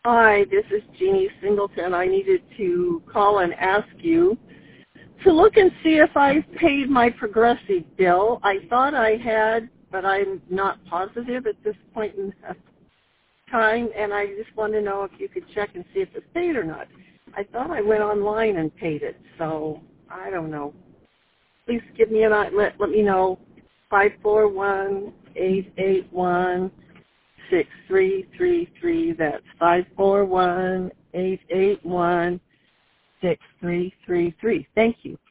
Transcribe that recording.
Hi, this is Jeannie Singleton. I needed to call and ask you to look and see if I paid my Progressive bill. I thought I had, but I'm not positive at this point in time, and I just want to know if you could check and see if it's paid or not. I thought I went online and paid it, so I don't know. Please give me let me know. 541-881-6333. That's 541-881-6333. Thank you.